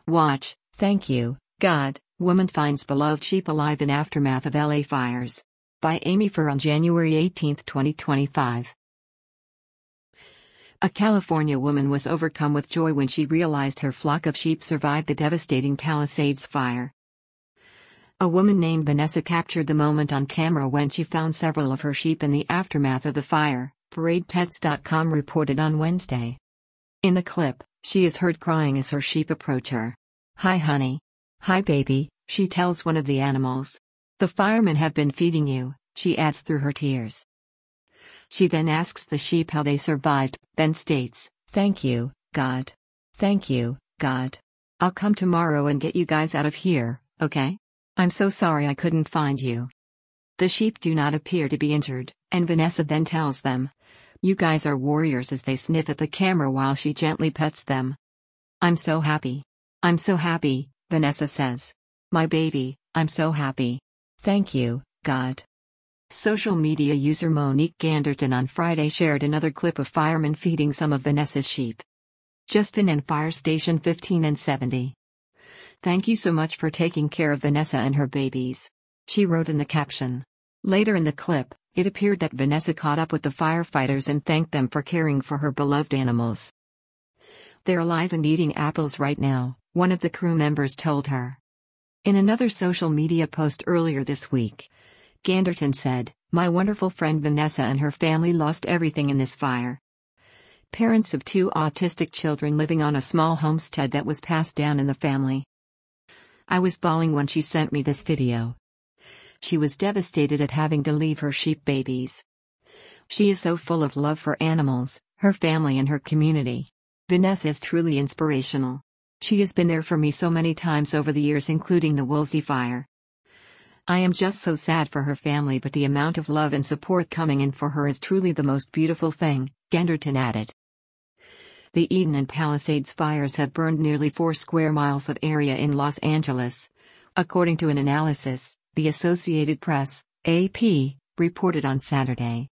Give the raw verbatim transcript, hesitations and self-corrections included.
Watch, thank you, God. Woman finds beloved sheep alive in aftermath of L A fires. By Amy Furr on January eighteenth, twenty twenty-five. A California woman was overcome with joy when she realized her flock of sheep survived the devastating Palisades fire. A woman named Vanessa captured the moment on camera when she found several of her sheep in the aftermath of the fire, Parade Pets dot com reported on Wednesday. In the clip, she is heard crying as her sheep approach her. "Hi honey. Hi baby," she tells one of the animals. "The firemen have been feeding you," she adds through her tears. She then asks the sheep how they survived, then states, "Thank you, God. Thank you, God. I'll come tomorrow and get you guys out of here, okay? I'm so sorry I couldn't find you." The sheep do not appear to be injured, and Vanessa then tells them, "You guys are warriors," as they sniff at the camera while she gently pets them. "I'm so happy. I'm so happy," Vanessa says. "My baby, I'm so happy. Thank you, God." Social media user Monique Ganderton on Friday shared another clip of firemen feeding some of Vanessa's sheep. Justin and Fire Station fifteen and seventy. "Thank you so much for taking care of Vanessa and her babies," she wrote in the caption. Later in the clip, it appeared that Vanessa caught up with the firefighters and thanked them for caring for her beloved animals. "They're alive and eating apples right now," one of the crew members told her. In another social media post earlier this week, Ganderton said, "My wonderful friend Vanessa and her family lost everything in this fire. Parents of two autistic children living on a small homestead that was passed down in the family. I was bawling when she sent me this video. She was devastated at having to leave her sheep babies. She is so full of love for animals, her family and her community. Vanessa is truly inspirational. She has been there for me so many times over the years, including the Woolsey fire. I am just so sad for her family, but the amount of love and support coming in for her is truly the most beautiful thing," Ganderton added. The Eden and Palisades fires have burned nearly four square miles of area in Los Angeles, according to an analysis the Associated Press, A P, reported on Saturday.